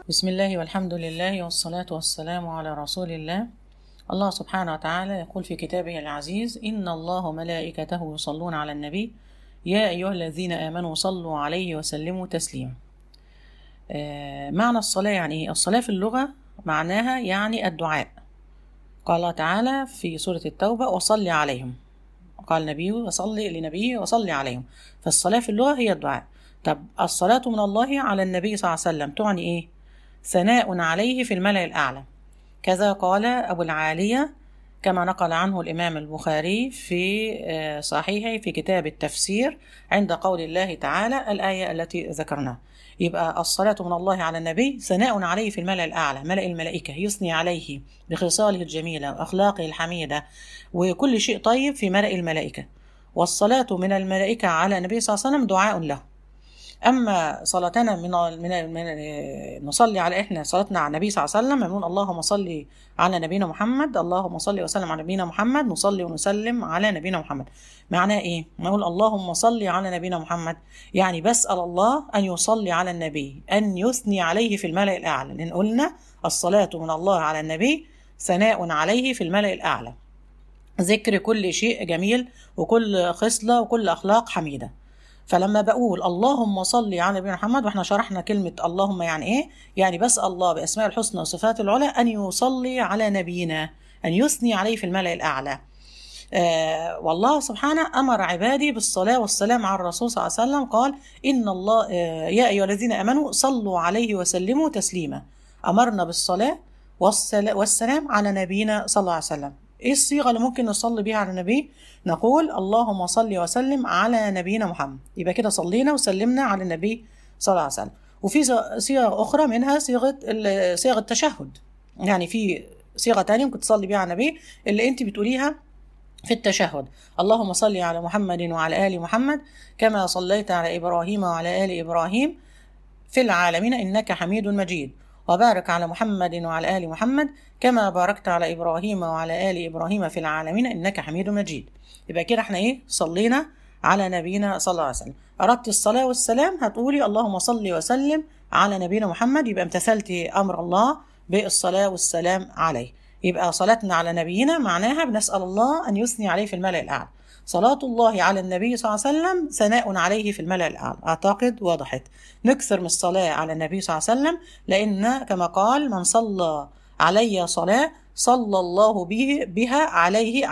بسم الله والحمد لله والصلاة والسلام على رسول الله. الله سبحانه وتعالى يقول في كتابه العزيز: إن الله وملائكته يصلون على النبي يا أيها الذين آمنوا صلوا عليه وسلموا تسليما. معنى الصلاة يعني إيه؟ الصلاة في اللغة معناها يعني الدعاء. قال الله تعالى في سورة التوبة: وصلي عليهم. قال النبي وصلي لنبيه وصلي عليهم. فالصلاة في اللغة هي الدعاء. طب الصلاة من الله على النبي صلى الله عليه وسلم تعني إيه؟ ثناء عليه في الملأ الأعلى. كذا قال أبو العالية كما نقل عنه الإمام البخاري في صحيحه في كتاب التفسير عند قول الله تعالى الآية التي ذكرناها. يبقى الصلاة من الله على النبي ثناء عليه في الملأ الأعلى، ملأ الملائكة، يثني عليه بخصاله الجميلة وأخلاقه الحميدة وكل شيء طيب في ملأ الملائكة. والصلاة من الملائكة على النبي صلى الله عليه وسلم دعاء له. أما صلاتنا من نصلي على إحنا صلاتنا على النبي صلى الله عليه وسلم بنقول اللهم صل على نبينا محمد، اللهم صل وسلم على نبينا محمد، نصلي ونسلم على نبينا محمد. معناه إيه؟ نقول اللهم صل على نبينا محمد، يعني بسأل الله أن يصلي على النبي، أن يثني عليه في الملأ الأعلى، لأن قلنا الصلاة من الله على النبي ثناء عليه في الملأ الأعلى، ذكر كل شيء جميل وكل خصلة وكل أخلاق حميدة. فلما بقول اللهم صل على نبينا محمد، واحنا شرحنا كلمة اللهم يعني ايه، يعني بسأل الله بأسماء الحسنى وصفات العلى أن يصلي على نبينا، أن يثني عليه في الملأ الأعلى. والله سبحانه أمر عبادي بالصلاة والسلام على الرسول صلى الله عليه وسلم. قال إن الله يا أيها الذين آمنوا صلوا عليه وسلموا تسليما. أمرنا بالصلاة والسلام على نبينا صلى الله عليه وسلم. ايه الصيغة اللي ممكن نصلي بيها على النبي؟ نقول اللهم صل وسلم على نبينا محمد. يبقى كده صلينا وسلمنا على النبي صلى الله عليه وسلم. وفي صيغة أخرى منها صيغة التشهد، يعني في صيغة تانية ممكن تصلي بيها على النبي اللي انت بتقوليها في التشهد: اللهم صل على محمد وعلى آل محمد كما صليت على إبراهيم وعلى آل إبراهيم في العالمين إنك حميد مجيد، وبارك على محمد وعلى آل محمد كما باركت على إبراهيم وعلى آل إبراهيم في العالمين إنك حميد مجيد. يبقى كده احنا ايه؟ صلينا على نبينا صلى الله عليه وسلم. أردت الصلاة والسلام هتقولي اللهم صل وسلم على نبينا محمد، يبقى امتثلتي أمر الله بالصلاة والسلام عليه. يبقى صلاتنا على نبينا معناها بنسأل الله أن يثني عليه في الملأ الأعلى. صلاة الله على النبي صلى الله عليه وسلم ثناء عليه في الملأ الأعلى. أعتقد وضحت. نكثر من الصلاة على النبي صلى الله عليه وسلم، لأن كما قال من صلى علي صلاة صلى الله بها عليه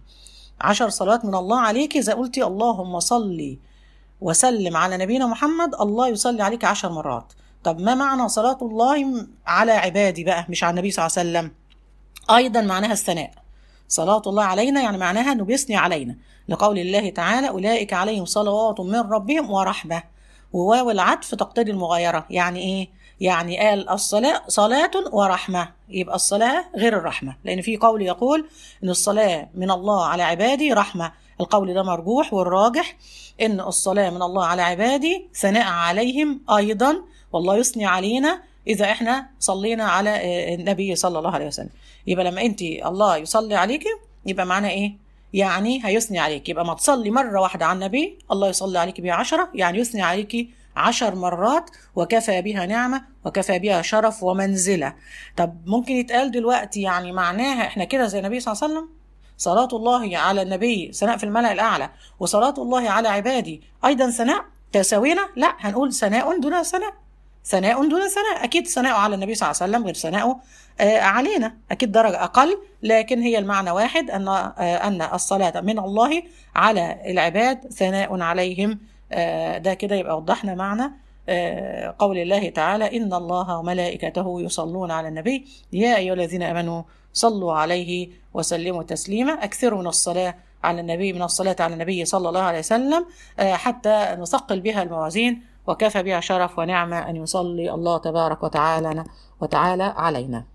10 صلوات من الله عليك. إذا قلتي اللهم صل وسلم على نبينا محمد الله يصلي عليك 10 مرات. طب ما معنى صلاة الله على عبادي بقى مش على النبي صلى الله عليه وسلم؟ أيضا معناها الثناء. صلاة الله علينا يعني معناها أنه بيثني علينا، لقول الله تعالى أولئك عليهم صلوات من ربهم ورحمة، وواو العطف تقتضي المغايرة. يعني إيه؟ يعني قال الصلاة صلاة ورحمة، يبقى الصلاة غير الرحمة، لأن في قول يقول أن الصلاة من الله على عبادي رحمة. القول ده مرجوح، والراجح أن الصلاة من الله على عبادي ثناء عليهم أيضا، والله يثني علينا إذا إحنا صلينا على النبي صلى الله عليه وسلم. يبقى لما أنت الله يصلي عليك يبقى معنى إيه؟ يعني هيثني عليك. يبقى ما تصلي مرة واحدة على النبي الله يصلي عليك بها 10، يعني يثني عليك 10 مرات، وكفى بها نعمة وكفى بها شرف ومنزلة. طب ممكن يتقال دلوقتي يعني معناها إحنا كده زي النبي صلى الله عليه وسلم؟ صلاة الله على النبي ثناء في الملأ الأعلى، وصلاة الله على عبادي أيضا ثناء، تساوينا؟ لا، هنقول ثناء دون ثناء، ثناء دون ثناء. أكيد ثناء على النبي صلى الله عليه وسلم غير ثناءه علينا، أكيد درجة أقل، لكن هي المعنى واحد، أن الصلاة من الله على العباد ثناء عليهم. ده كده يبقى وضحنا معنى قول الله تعالى إن الله وملائكته يصلون على النبي يا أيها الذين آمنوا صلوا عليه وسلموا تسليما. أكثروا من الصلاة على النبي، من الصلاة على النبي صلى الله عليه وسلم حتى نثقل بها الموازين، وكفى بها شرف ونعمة أن يصلي الله تبارك وتعالى علينا.